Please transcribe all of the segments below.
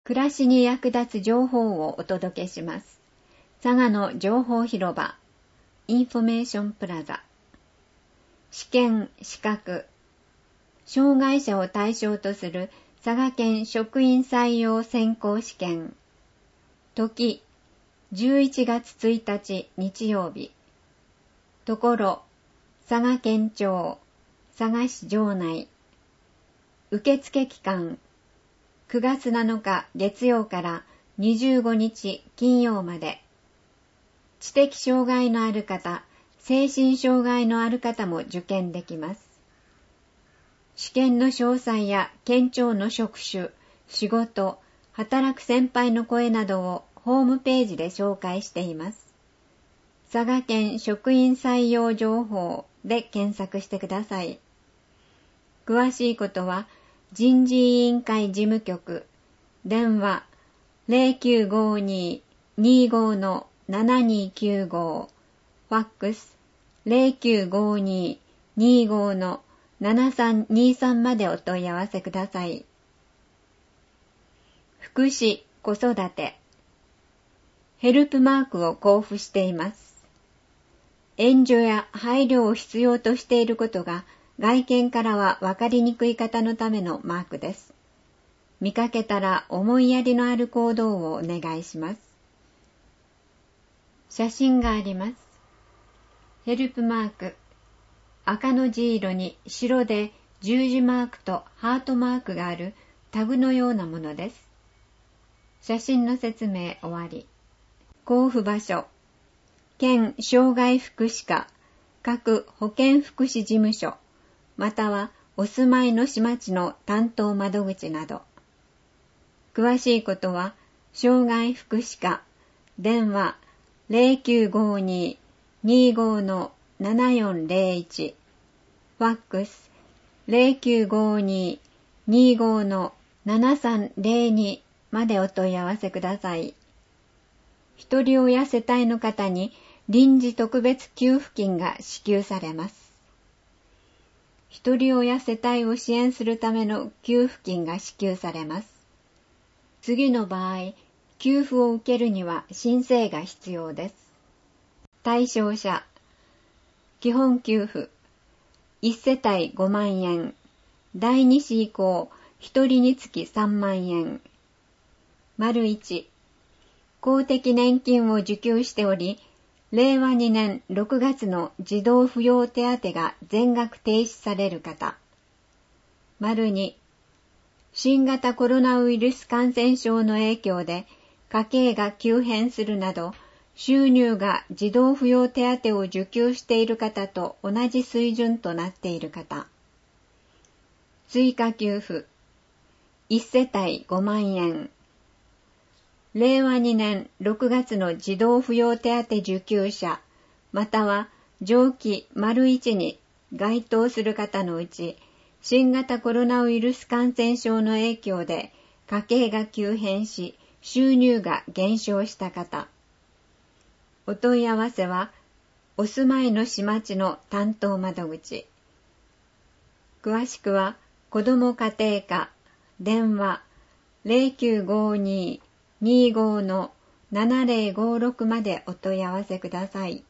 暮らしに役立つ情報をお届けします。佐賀の情報広場、インフォメーションプラザ。試験、資格。障害者を対象とする佐賀県職員採用選考試験。時、11月1日日曜日。ところ、佐賀県庁、佐賀市城内。受付期間、9月7日月曜から25日金曜まで。知的障害のある方、精神障害のある方も受験できます。試験の詳細や県庁の職種、仕事、働く先輩の声などをホームページで紹介しています。佐賀県職員採用情報で検索してください。詳しいことは、人事委員会事務局、電話 0952-25-7295、ファックス 0952-25-7323 までお問い合わせください。福祉・子育て。ヘルプマークを交付しています。援助や配慮を必要としていることが外見からは分かりにくい方のためのマークです。見かけたら思いやりのある行動をお願いします。写真があります。ヘルプマーク。赤の地色に白で十字マークとハートマークがあるタグのようなものです。写真の説明終わり。交付場所。県障害福祉課、各保健福祉事務所、またはお住まいの市町の担当窓口など。詳しいことは、障害福祉課、電話 0952-25-7401、ファックス 0952-25-7302 までお問い合わせください。一人親世帯の方に臨時特別給付金が支給されます。一人親世帯を支援するための給付金が支給されます。次の場合、給付を受けるには申請が必要です。対象者、基本給付、1世帯5万円、第2子以降、1人につき3万円。丸1、公的年金を受給しており、令和2年6月の児童扶養手当が全額停止される方。丸2、新型コロナウイルス感染症の影響で家計が急変するなど、収入が児童扶養手当を受給している方と同じ水準となっている方。追加給付、1世帯5万円。令和2年6月の児童扶養手当受給者、または上記丸1に該当する方のうち、新型コロナウイルス感染症の影響で家計が急変し、収入が減少した方。お問い合わせは、お住まいの市町の担当窓口。詳しくは、子ども家庭課、電話 0952-25-7056 までお問い合わせください。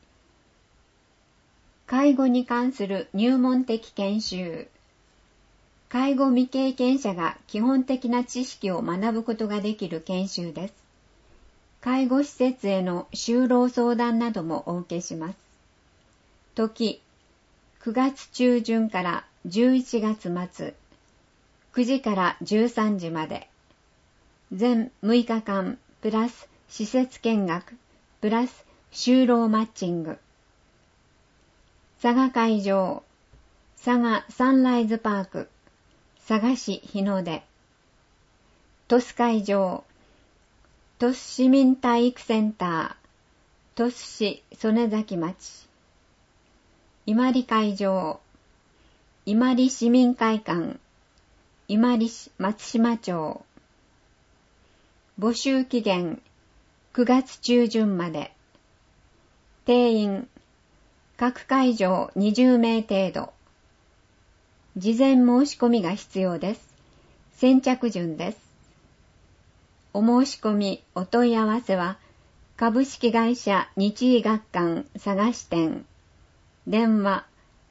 介護に関する入門的研修。介護未経験者が基本的な知識を学ぶことができる研修です。介護施設への就労相談などもお受けします。時、9月中旬から11月末、9時から13時まで。全6日間、プラス施設見学、プラス就労マッチング。佐賀会場、佐賀サンライズパーク、佐賀市日の出。鳥栖会場、鳥栖市民体育センター、鳥栖市曽根崎町。伊万里会場、伊万里市民会館、伊万里市松島町。募集期限、9月中旬まで。定員、各会場20名程度。事前申し込みが必要です。先着順です。 お申し込みお問い合わせは株式会社日医学館佐賀支店、電話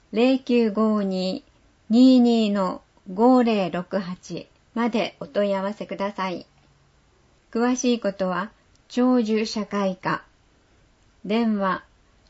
0952-22-5068 までお問い合わせください。詳しいことは長寿社会科、電話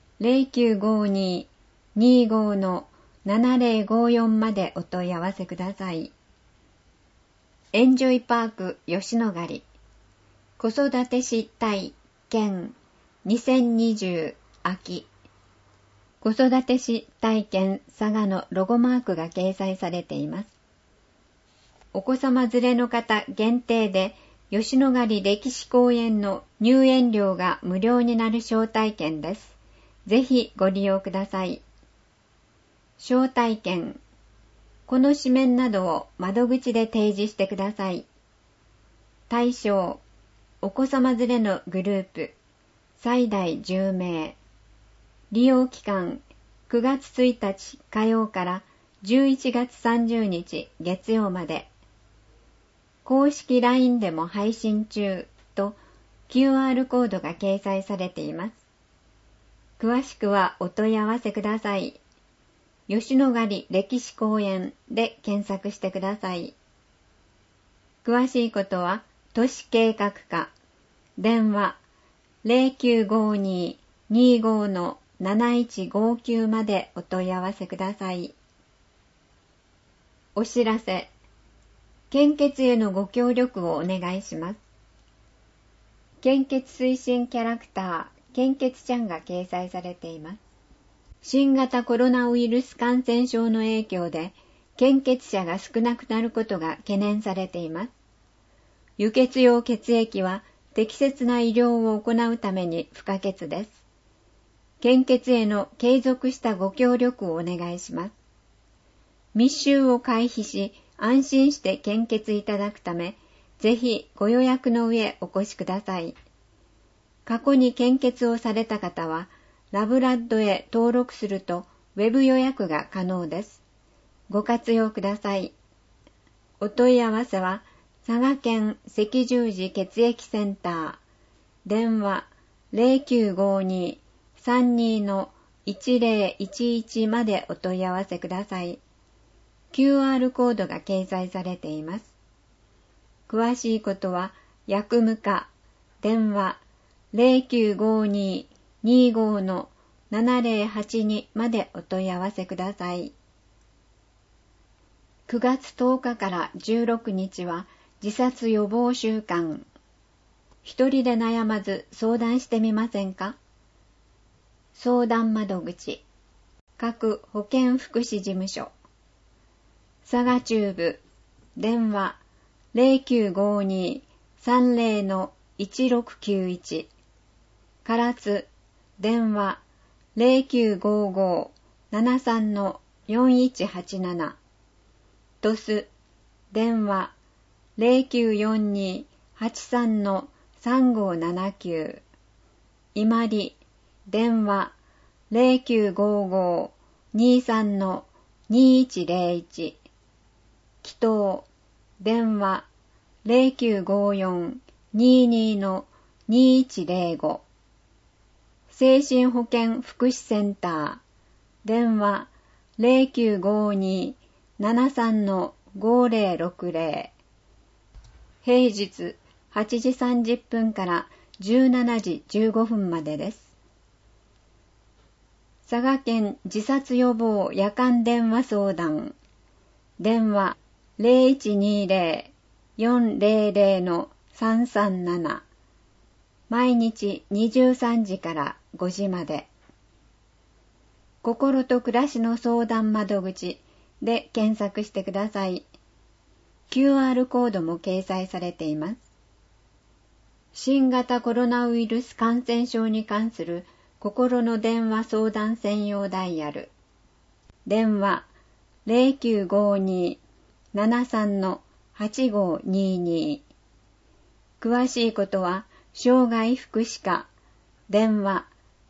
0952-25-7054 までお問い合わせください。エンジョイパーク吉野ヶ里子育て失態研2020秋、子育て失態研佐賀のロゴマークが掲載されています。お子様連れの方限定で吉野ヶ里歴史公園の入園料が無料になる招待券です。ぜひご利用ください。招待券、この紙面などを窓口で提示してください。対象、お子様連れのグループ、最大10名。利用期間、9月1日火曜から11月30日月曜まで。公式 LINE でも配信中と QR コードが掲載されています。詳しくはお問い合わせください。吉野ヶ里歴史公園で検索してください。詳しいことは都市計画課、電話 0952-25-7159 までお問い合わせください。お知らせ、献血へのご協力をお願いします。献血推進キャラクター、献血ちゃんが掲載されています。新型コロナウイルス感染症の影響で、献血者が少なくなることが懸念されています。輸血用血液は適切な医療を行うために不可欠です。献血への継続したご協力をお願いします。密集を回避し、安心して献血いただくため、ぜひご予約の上お越しください。過去に献血をされた方は、ラブラッドへ登録するとウェブ予約が可能です。ご活用ください。お問い合わせは、佐賀県赤十字血液センター、電話 0952-32-1011 までお問い合わせください。QR コードが掲載されています。詳しいことは、薬務課、電話 0952-25-7082 までお問い合わせください。9月10日から16日は自殺予防週間。一人で悩まず相談してみませんか？相談窓口、各保健福祉事務所、佐賀中部、電話 0952-30-1691、唐津、電話 0955-73-4187、鳥栖、電話 0942-83-3579、伊万里、電話 0955-23-2101、祈祷、電話 0954-22-2105、精神保健福祉センター、電話 0952-73-5060、平日8時30分から17時15分までです。佐賀県自殺予防夜間電話相談、電話 0120-400-337、毎日23時から5時まで。心と暮らしの相談窓口で検索してください。QR コードも掲載されています。新型コロナウイルス感染症に関する心の電話相談専用ダイヤル、電話 0952-73-8522、詳しいことは障害福祉課、電話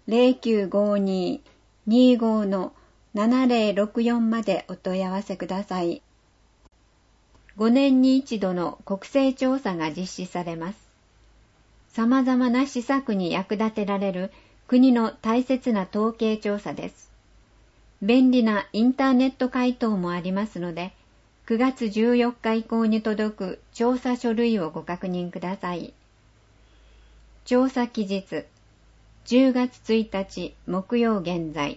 0952-25-7064 までお問い合わせください。5年に一度の国勢調査が実施されます。 様々な施策に役立てられる国の大切な統計調査です。便利なインターネット回答もありますので、9月14日以降に届く調査書類をご確認ください。調査期日、10月1日木曜現在。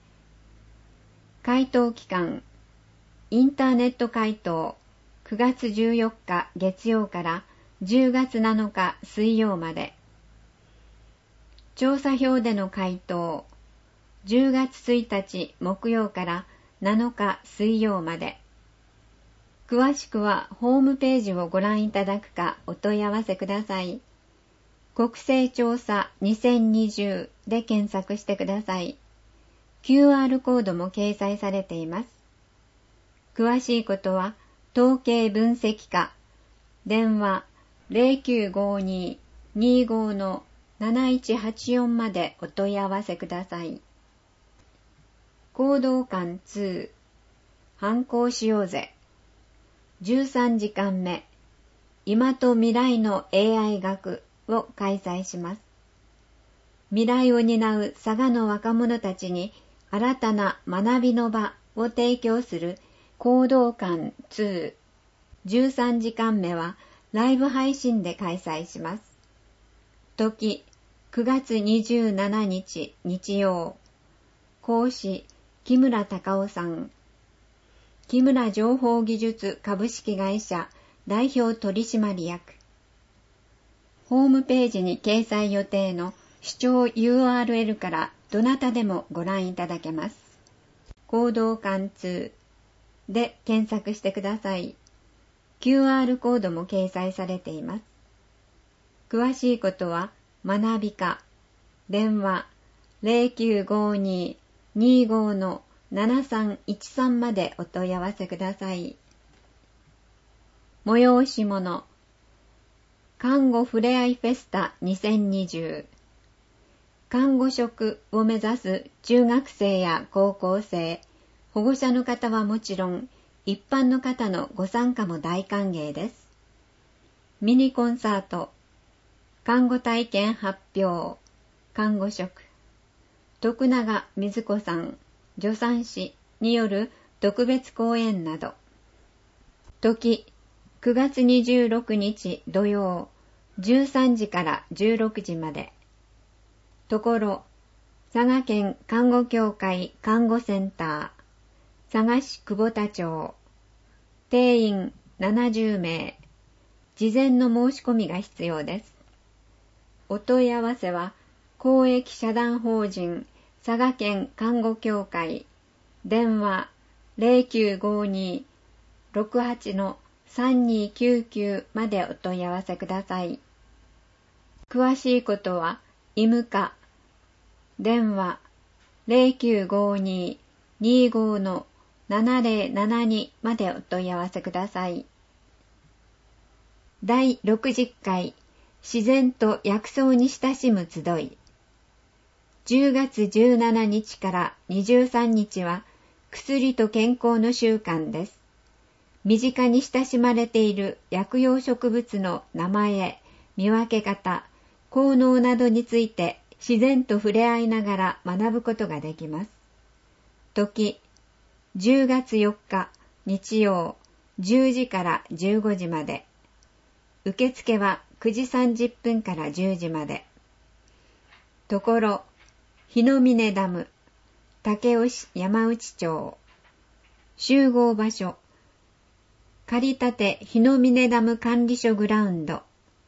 回答期間、インターネット回答、9月14日月曜から10月7日水曜まで。調査票での回答、10月1日木曜から7日水曜まで。詳しくはホームページをご覧いただくかお問い合わせください。国勢調査2020で検索してください。QR コードも掲載されています。詳しいことは統計分析課、電話 0952-25-7184 までお問い合わせください。行動館2、反抗しようぜ。13時間目、今と未来の AI 学を開催します。未来を担う佐賀の若者たちに新たな学びの場を提供する行動館2、13時間目はライブ配信で開催します。時、9月27日日曜。講師、木村隆夫さん。木村情報技術株式会社代表取締役。ホームページに掲載予定の視聴 URL からどなたでもご覧いただけます。行動館2で検索してください。QR コードも掲載されています。詳しいことは学び課、電話 0952-25-7313 までお問い合わせください。催し物、看護ふれあいフェスタ2020。看護職を目指す中学生や高校生、保護者の方はもちろん、一般の方のご参加も大歓迎です。ミニコンサート、看護体験発表、看護職、徳永瑞子さん、助産師による特別講演など。時、9月26日土曜、13時から16時まで。ところ、佐賀県看護協会看護センター、佐賀市久保田町、定員70名、事前の申し込みが必要です。お問い合わせは、公益社団法人佐賀県看護協会、電話 0952-68-3299 までお問い合わせください。詳しいことは、医務課、電話 0952-25-7072 までお問い合わせください。第60回自然と薬草に親しむ集い。10月17日から23日は薬と健康の習慣です。身近に親しまれている薬用植物の名前、見分け方、効能などについて自然と触れ合いながら学ぶことができます。時、10月4日日曜10時から15時まで。受付は9時30分から10時まで。ところ、日の峰ダム、武雄市山内町。集合場所、借立日の峰ダム管理所グラウンド。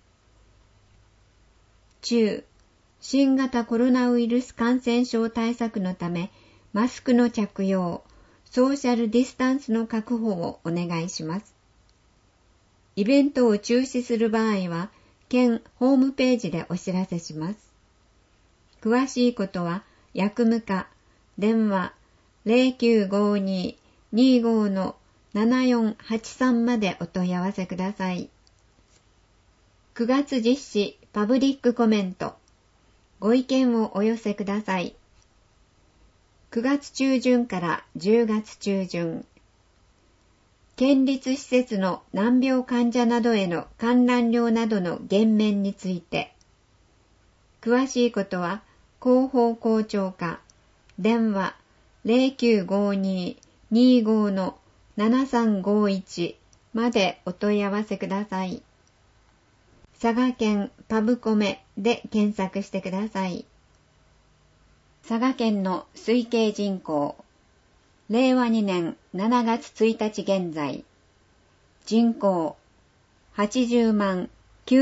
中、新型コロナウイルス感染症対策のため、マスクの着用、ソーシャルディスタンスの確保をお願いします。イベントを中止する場合は、県ホームページでお知らせします。詳しいことは、薬務課、電話 0952-25-7483 までお問い合わせください。9月実施パブリックコメント。ご意見をお寄せください。9月中旬から10月中旬。県立施設の難病患者などへの観覧料などの減免について。 詳しいことは広報校長課電話 0952-25-7351 までお問い合わせください。佐賀県パブコメで検索してください。佐賀県の推計人口、令和2年7月1日現在、人口80万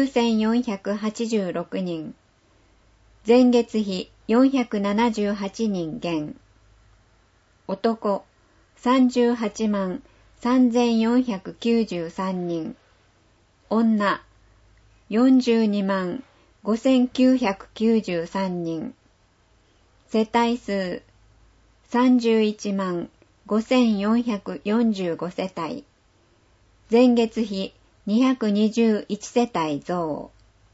9486人、前月比478人減、男38万3493人、女42万5993人、世帯数31万5445世帯、前月比221世帯増。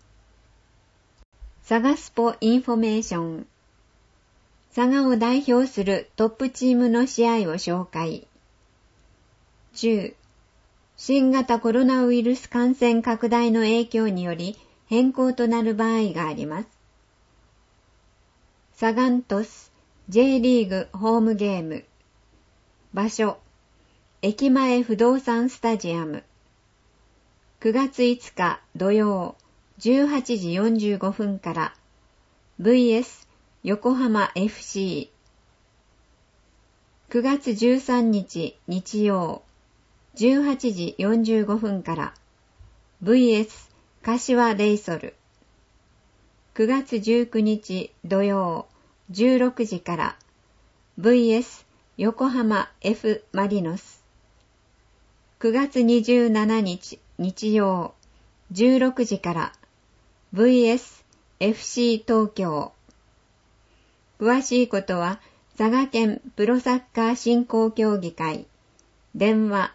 佐賀スポインフォメーション。佐賀を代表するトップチームの試合を紹介。10、新型コロナウイルス感染拡大の影響により変更となる場合があります。サガン鳥栖 J リーグホームゲーム。場所、駅前不動産スタジアム。9月5日土曜18時45分から VS 横浜 FC。9月13日日曜18時45分から VS 柏レイソル。9月19日土曜16時から VS 横浜 F マリノス。9月27日日曜16時から VS FC 東京。詳しいことは佐賀県プロサッカー振興協議会電話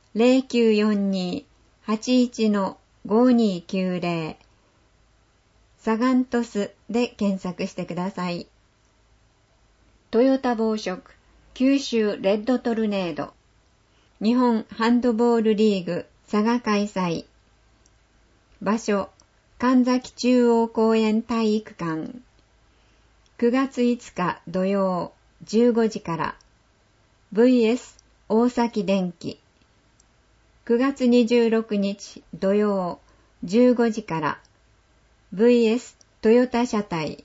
0942-81-5290 サガン鳥栖で検索してください。トヨタ紡織九州レッドトルネード日本ハンドボールリーグ佐賀開催。場所神崎中央公園体育館。9月5日土曜15時から VS 大崎電機。9月26日土曜15時から VS トヨタ車体。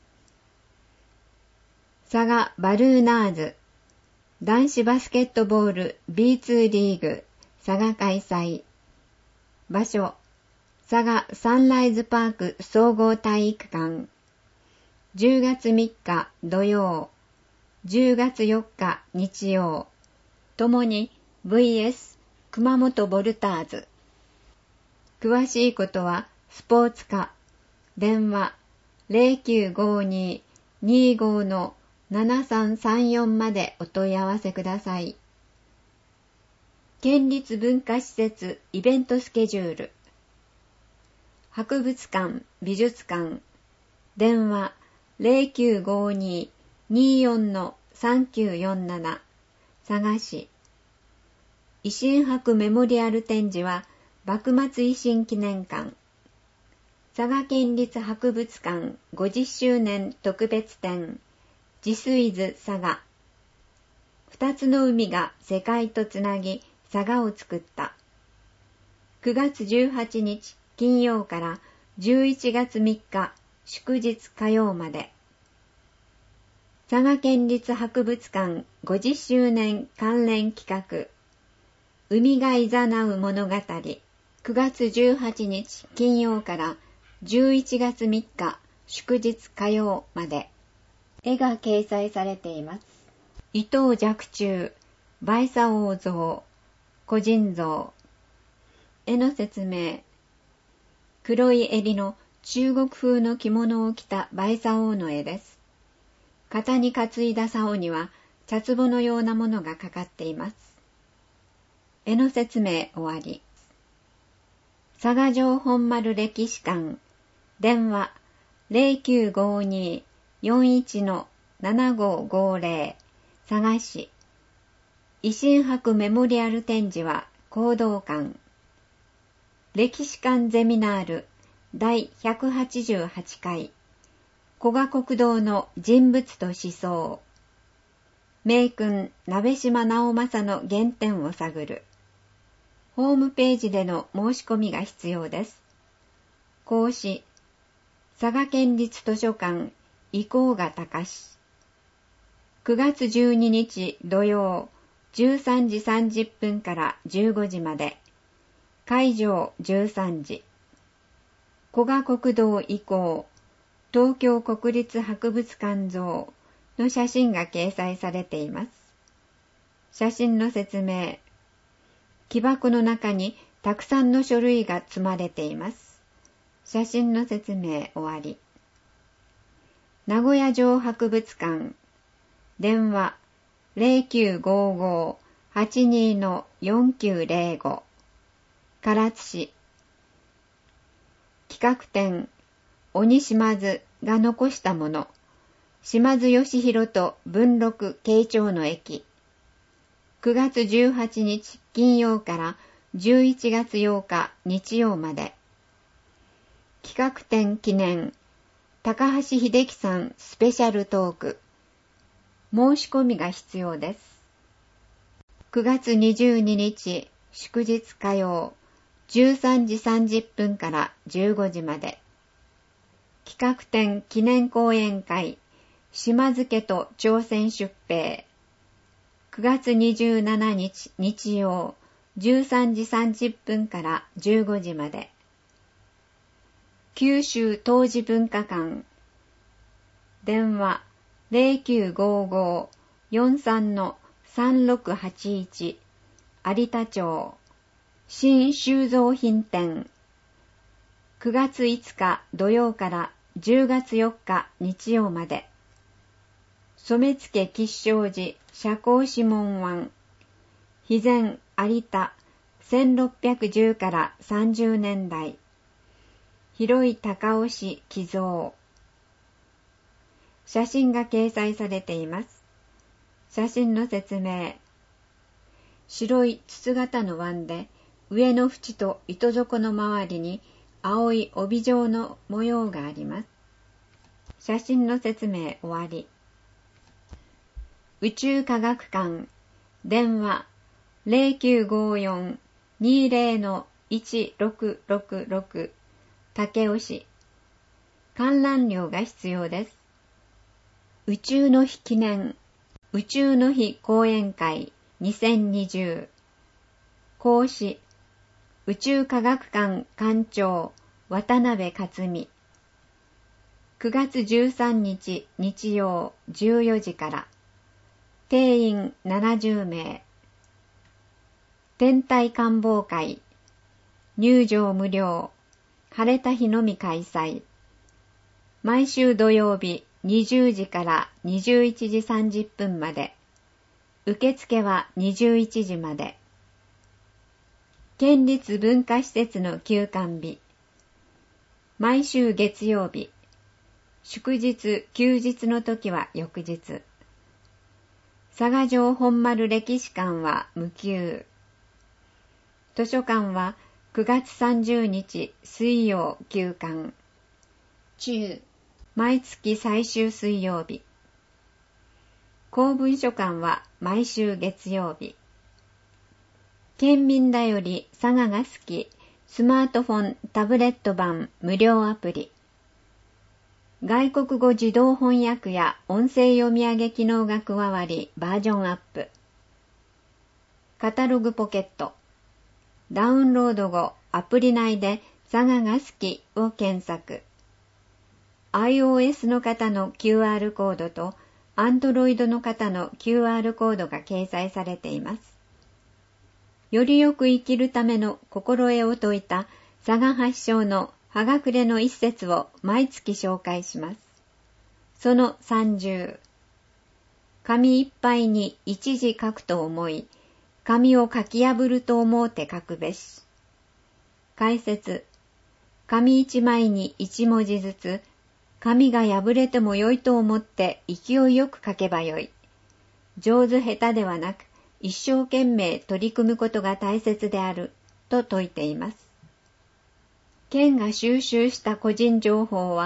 佐賀バルーナーズ男子バスケットボール B2 リーグ佐賀開催。場所佐賀サンライズパーク総合体育館。10月3日土曜10月4日日曜ともに VS 熊本ボルターズ。詳しいことはスポーツ課電話 0952-25-7334 までお問い合わせください。県立文化施設イベントスケジュール。博物館美術館電話 0952-24-3947 佐賀市。維新博メモリアル展示は幕末維新記念館。佐賀県立博物館50周年特別展ジスイズ佐賀。二つの海が世界とつなぎ佐賀を作った。9月18日金曜から11月3日祝日火曜まで。佐賀県立博物館50周年関連企画海がいざなう物語。9月18日金曜から11月3日祝日火曜まで。絵が掲載されています。伊藤若冲、梅沙王像、個人像。絵の説明。黒い襟の中国風の着物を着た梅沙王の絵です。肩に担いだ竿には茶壺のようなものがかかっています。絵の説明終わり。佐賀城本丸歴史館電話 0952-41-7550 佐賀市。維新博メモリアル展示は講道館。歴史館ゼミナール第188回古賀国道の人物と思想。名君鍋島直正の原点を探る。ホームページでの申し込みが必要です。講師、佐賀県立図書館、伊甲賀隆。9月12日土曜、13時30分から15時まで。会場13時。古賀国道以降、東京国立博物館像の写真が掲載されています。写真の説明。木箱の中にたくさんの書類が積まれています。写真の説明終わり。名古屋城博物館。電話 0955-82-4905 唐津市。企画展鬼島津が残したもの。島津義弘と文禄慶長の駅。9月18日金曜から11月8日日曜まで。企画展記念高橋秀樹さんスペシャルトーク。申し込みが必要です。9月22日祝日火曜13時30分から15時まで。企画展記念講演会島津家と朝鮮出兵。9月27日日曜13時30分から15時まで。九州陶磁文化館。電話 0955-43-3681 有田町。新収蔵品展。9月5日土曜から10月4日日曜まで。染付吉祥寺社交師門湾。肥前有田1610から30年代。広い高尾市寄贈。写真が掲載されています。写真の説明。白い筒型の碗で上の縁と糸底の周りに青い帯状の模様があります。写真の説明終わり。宇宙科学館。電話 0954-20-1666 武雄市。観覧料が必要です。宇宙の日記念宇宙の日講演会2020。講師宇宙科学館館長渡辺克美。9月13日日曜14時から。定員70名。天体観望会。入場無料。晴れた日のみ開催。毎週土曜日20時から21時30分まで。受付は21時まで。県立文化施設の休館日。毎週月曜日。祝日・休日の時は翌日。佐賀城本丸歴史館は無休。図書館は9月30日水曜休館。中。毎月最終水曜日。公文書館は毎週月曜日。県民だより佐賀が好きスマートフォンタブレット版無料アプリ。外国語自動翻訳や音声読み上げ機能が加わりバージョンアップ。カタログポケット。ダウンロード後アプリ内で佐賀が好きを検索。iOS の方の QR コードと Android の方の QR コードが掲載されています。よりよく生きるための心得を説いた佐賀発祥の葉隠れの一節を毎月紹介します。その30。紙いっぱいに一字書くと思い、紙を書き破ると思うて書くべし。解説。紙一枚に一文字ずつ、紙が破れてもよいと思って勢いよく書けばよい。上手下手ではなく、一生懸命取り組むことが大切である、と説いています。県が収集した個人情報は、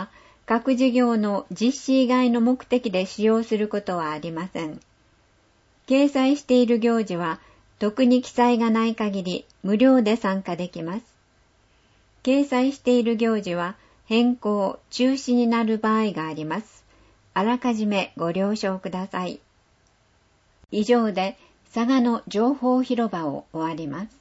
各事業の実施以外の目的で使用することはありません。掲載している行事は、特に記載がない限り無料で参加できます。掲載している行事は変更・中止になる場合があります。あらかじめご了承ください。以上で佐賀の情報広場を終わります。